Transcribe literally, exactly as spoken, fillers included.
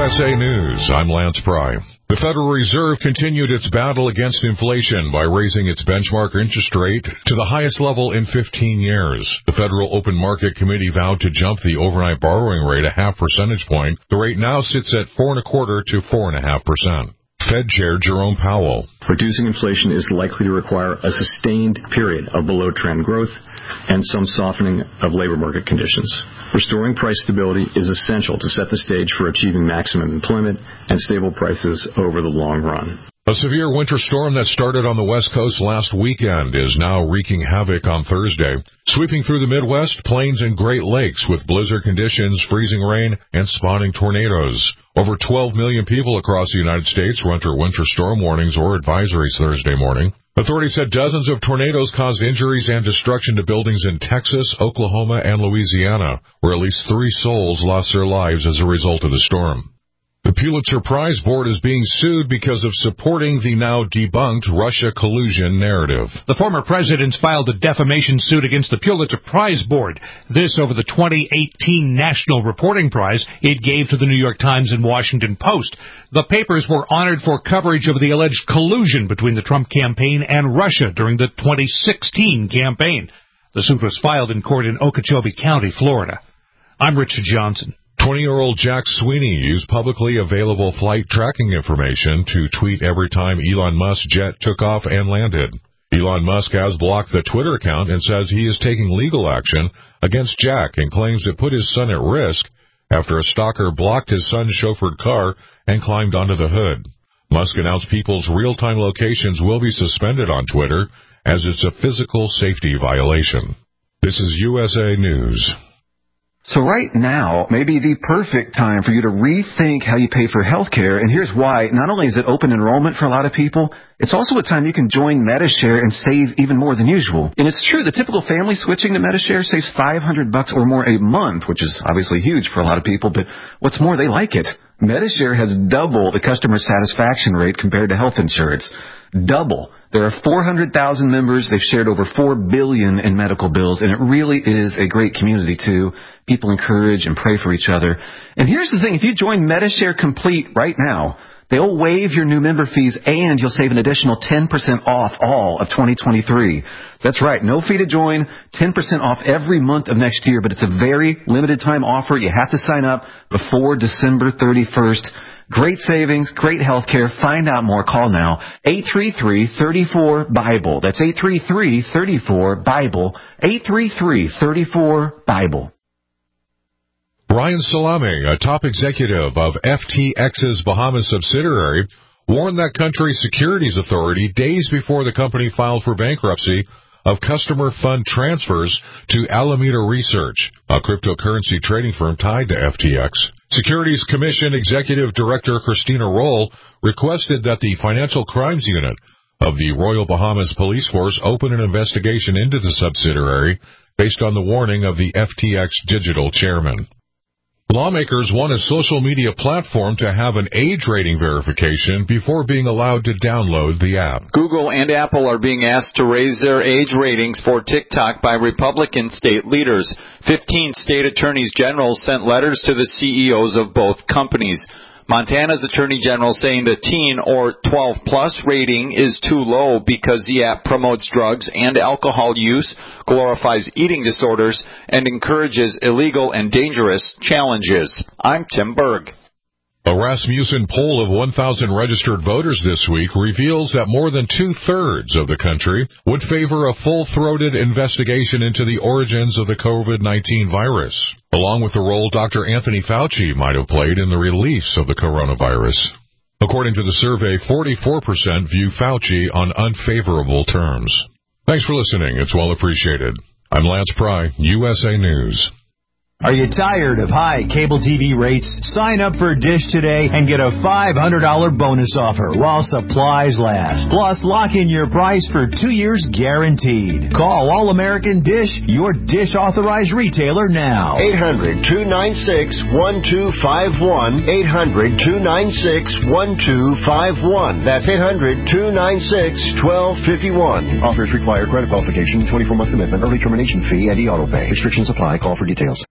S A News, I'm Lance Pry. The Federal Reserve continued its battle against inflation by raising its benchmark interest rate to the highest level in fifteen years. The Federal Open Market Committee vowed to jump the overnight borrowing rate a half percentage point. The rate now sits at four and a quarter to four and a half percent. Fed Chair Jerome Powell. Reducing inflation is likely to require a sustained period of below-trend growth and some softening of labor market conditions. Restoring price stability is essential to set the stage for achieving maximum employment and stable prices over the long run. A severe winter storm that started on the West Coast last weekend is now wreaking havoc on Thursday, sweeping through the Midwest, Plains, and Great Lakes with blizzard conditions, freezing rain, and spawning tornadoes. Over twelve million people across the United States were under winter storm warnings or advisories Thursday morning. Authorities said dozens of tornadoes caused injuries and destruction to buildings in Texas, Oklahoma, and Louisiana, where at least three souls lost their lives as a result of the storm. The Pulitzer Prize Board is being sued because of supporting the now debunked Russia collusion narrative. The former president filed a defamation suit against the Pulitzer Prize Board. This over the twenty eighteen National Reporting Prize it gave to the New York Times and Washington Post. The papers were honored for coverage of the alleged collusion between the Trump campaign and Russia during the twenty sixteen campaign. The suit was filed in court in Okeechobee County, Florida. I'm Richard Johnson. twenty-year-old Jack Sweeney used publicly available flight tracking information to tweet every time Elon Musk's jet took off and landed. Elon Musk has blocked the Twitter account and says he is taking legal action against Jack and claims it put his son at risk after a stalker blocked his son's chauffeured car and climbed onto the hood. Musk announced people's real-time locations will be suspended on Twitter as it's a physical safety violation. This is U S A News. So right now may be the perfect time for you to rethink how you pay for health care, and here's why. Not only is it open enrollment for a lot of people, it's also a time you can join Medi-Share and save even more than usual. And it's true, the typical family switching to Medi-Share saves five hundred bucks or more a month, which is obviously huge for a lot of people, but what's more, they like it. Medi-Share has double the customer satisfaction rate compared to health insurance. Double. There are four hundred thousand members. They've shared over four billion dollars in medical bills, and it really is a great community, too. People encourage and pray for each other. And here's the thing. If you join Medi-Share Complete right now, they'll waive your new member fees, and you'll save an additional ten percent off all of twenty twenty-three. That's right. No fee to join, ten percent off every month of next year, but it's a very limited time offer. You have to sign up before December thirty-first. Great savings, great health care. Find out more. Call now. eight three three, three four, BIBLE. That's eight three three, three four, BIBLE. eight three three, three four, BIBLE. Brian Salame, a top executive of F T X's Bahamas subsidiary, warned that country's securities authority days before the company filed for bankruptcy of customer fund transfers to Alameda Research, a cryptocurrency trading firm tied to F T X. Securities Commission Executive Director Christina Roll requested that the Financial Crimes Unit of the Royal Bahamas Police Force open an investigation into the subsidiary based on the warning of the F T X digital chairman. Lawmakers want a social media platform to have an age rating verification before being allowed to download the app. Google and Apple are being asked to raise their age ratings for TikTok by Republican state leaders. Fifteen state attorneys general sent letters to the C E Os of both companies. Montana's Attorney General saying the teen or twelve plus rating is too low because the app promotes drugs and alcohol use, glorifies eating disorders, and encourages illegal and dangerous challenges. I'm Tim Berg. A Rasmussen poll of one thousand registered voters this week reveals that more than two-thirds of the country would favor a full-throated investigation into the origins of the COVID nineteen virus, along with the role Doctor Anthony Fauci might have played in the release of the coronavirus. According to the survey, forty-four percent view Fauci on unfavorable terms. Thanks for listening. It's well appreciated. I'm Lance Pry, U S A News. Are you tired of high cable T V rates? Sign up for Dish today and get a five hundred dollars bonus offer while supplies last. Plus, lock in your price for two years guaranteed. Call All-American Dish, your Dish authorized retailer now. eight hundred, two nine six, one two five one. eight hundred, two nine six, one two five one. That's eight hundred, two nine six, one two five one. Offers require credit qualification, twenty-four month commitment, early termination fee, and e-auto pay. Restrictions apply. Call for details.